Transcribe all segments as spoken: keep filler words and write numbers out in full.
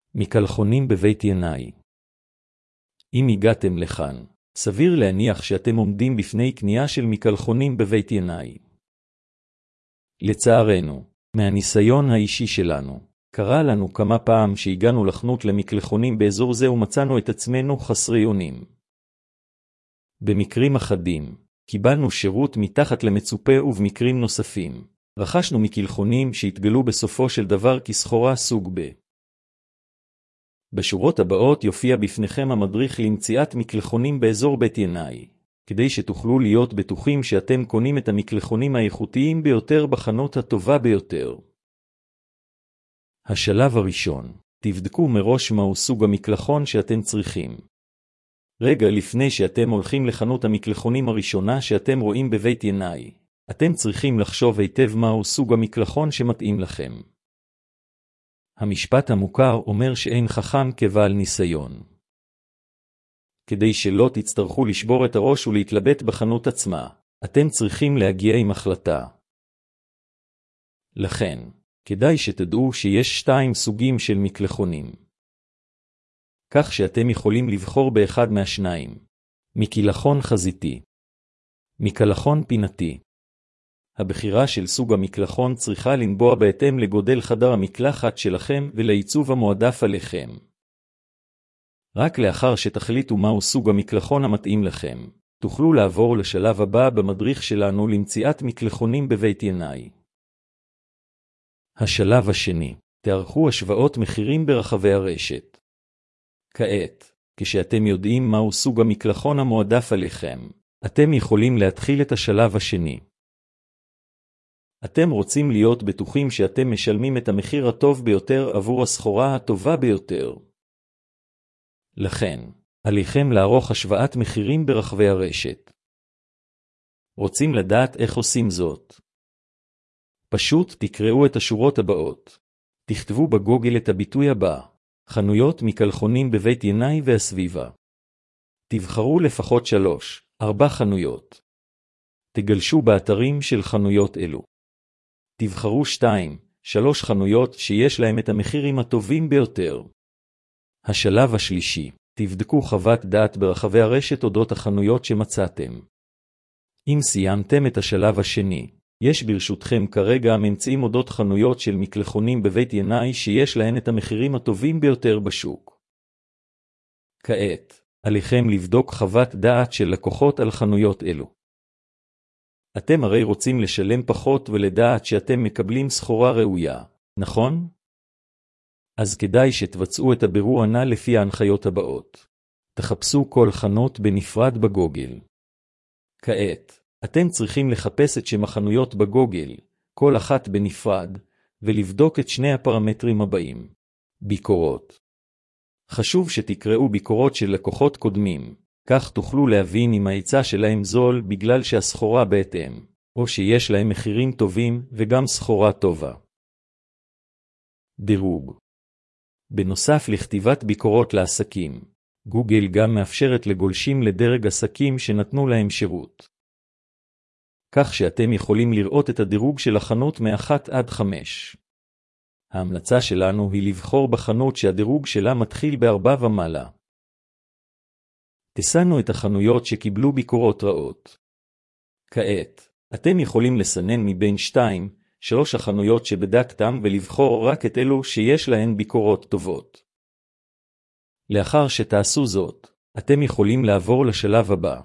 מקלחונים בבית ינאי. אם הגעתם לכאן, סביר להניח שאתם עומדים בפני קנייה של מקלחונים בבית ינאי. לצערנו, מהניסיון האישי שלנו, קרה לנו כמה פעם שהגענו לחנות למקלחונים באזור זה ומצאנו את עצמנו חסרי אונים. במקרים אחדים, קיבלנו שירות מתחת למצופה ובמקרים נוספים, רכשנו מקלחונים שהתגלו בסופו של דבר כסחורה סוג ב'. בשורות הבאות יופיע בפניכם המדריך למציאת מקלחונים באזור בית ינאי, כדי שתוכלו להיות בטוחים שאתם קונים את המקלחונים האיכותיים ביותר בחנות הטובה ביותר. השלב הראשון, תבדקו מראש מהו סוג המקלחון שאתם צריכים. רגע לפני שאתם הולכים לחנות המקלחונים הראשונה שאתם רואים בבית ינאי, אתם צריכים לחשוב היטב מהו סוג המקלחון שמתאים לכם. המשפט המוכר אומר שאין חכם כבעל ניסיון. כדי שלא תצטרכו לשבור את הראש ולהתלבט בחנות עצמה, אתם צריכים להגיע עם החלטה. לכן, כדאי שתדעו שיש שתיים סוגים של מקלחונים. כך שאתם יכולים לבחור באחד מהשניים. מקלחון חזיתי. מקלחון פינתי. הבחירה של סוג המקלחון צריכה לנבוע בהתאם לגודל חדר המקלחת שלכם ולעיצוב המועדף עליכם. רק לאחר שתחליטו מהו סוג המקלחון המתאים לכם, תוכלו לעבור לשלב הבא במדריך שלנו למציאת מקלחונים בבית ינאי. השלב השני, תערכו השוואות מחירים ברחבי הרשת. כעת, כשאתם יודעים מהו סוג המקלחון המועדף עליכם, אתם יכולים להתחיל את השלב השני. אתם רוצים להיות בטוחים שאתם משלמים את המחיר הטוב ביותר עבור הסחורה הטובה ביותר. לכן, עליכם לערוך השוואת מחירים ברחבי הרשת. רוצים לדעת איך עושים זאת? פשוט תקראו את השורות הבאות. תכתבו בגוגל את הביטוי הבא, חנויות מקלחונים בבית ינאי והסביבה. תבחרו לפחות שלוש, ארבע חנויות. תגלשו באתרים של חנויות אלו. תבחרו שתיים, שלוש חנויות שיש להם את המחירים הטובים ביותר. השלב השלישי, תבדקו חוות דעת ברחבי הרשת אודות החנויות שמצאתם. אם סיימתם את השלב השני, יש ברשותכם כרגע ממצאים אודות חנויות של מקלחונים בבית ינאי שיש להן את המחירים הטובים ביותר בשוק. כעת, עליכם לבדוק חוות דעת של לקוחות על חנויות אלו. אתם הרי רוצים לשלם פחות ולדעת שאתם מקבלים סחורה ראויה, נכון? אז כדאי שתבצעו את הבירור הנ"ל לפי ההנחיות הבאות. תחפשו כל חנות בנפרד בגוגל. כעת, אתם צריכים לחפש את שם החנויות בגוגל, כל אחת בנפרד, ולבדוק את שני הפרמטרים הבאים. ביקורות. חשוב שתקראו ביקורות של לקוחות קודמים, כך תוכלו להבין אם ההיצע שלהם זול בגלל שהסחורה בהתאם, או שיש להם מחירים טובים וגם סחורה טובה. דירוג. בנוסף לכתיבת ביקורות לעסקים, גוגל גם מאפשרת לגולשים לדרג עסקים שנתנו להם שירות. כך שאתם יכולים לראות את הדירוג של החנות מאחת עד חמש. ההמלצה שלנו היא לבחור בחנות שהדירוג שלה מתחיל בארבע ומעלה. תסנו את החנויות שקיבלו ביקורות רעות. כעת, אתם יכולים לסנן מבין שתיים, שלוש החנויות שבדקתם ולבחור רק את אלו שיש להן ביקורות טובות. לאחר שתעשו זאת, אתם יכולים לעבור לשלב הבא.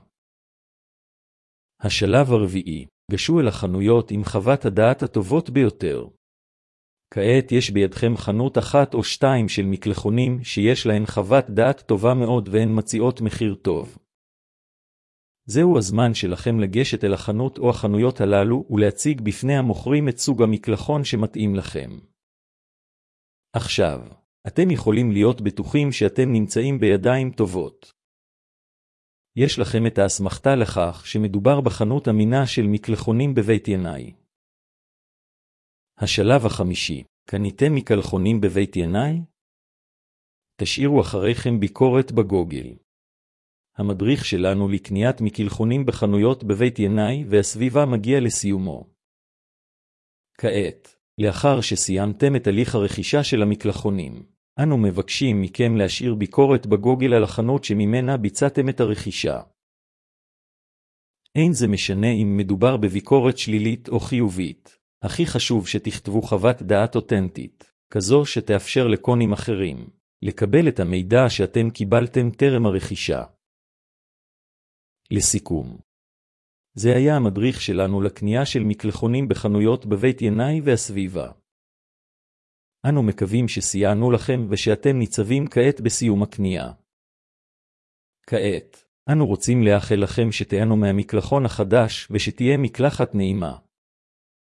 השלב הרביעי, גשו אל החנויות עם חוות הדעת הטובות ביותר. כעת יש בידכם חנות אחת או שתיים של מקלחונים שיש להן חוות דעת טובה מאוד והן מציעות מחיר טוב. זהו הזמן שלכם לגשת אל החנות או החנויות הללו ולהציג בפני המוכרים את סוג המקלחון שמתאים לכם. עכשיו, אתם יכולים להיות בטוחים שאתם נמצאים בידיים טובות. יש לכם את האסמכתה לכך שמדובר בחנות אמינה של מקלחונים בבית ינאי. השלב החמישי, קניתם מקלחונים בבית ינאי? תשאירו אחריכם ביקורת בגוגל. המדריך שלנו לקניית מקלחונים בחנויות בבית ינאי והסביבה מגיע לסיומו. כעת, לאחר שסיימתם את הליך הרכישה של המקלחונים, אנו מבקשים מכם להשאיר ביקורת בגוגל על החנות שממנה ביצעתם את הרכישה. אין זה משנה אם מדובר בביקורת שלילית או חיובית. הכי חשוב שתכתבו חוות דעת אותנטית, כזו שתאפשר לקונים אחרים לקבל את המידע שאתם קיבלתם טרם הרכישה. לסיכום, זה היה המדריך שלנו לקנייה של מקלחונים בחנויות בבית ינאי והסביבה. אנו מקווים שסייענו לכם ושאתם ניצבים כעת בסיום הקנייה. כעת, אנו רוצים לאחל לכם שתהנו מהמקלחון החדש ושתהיה מקלחת נעימה.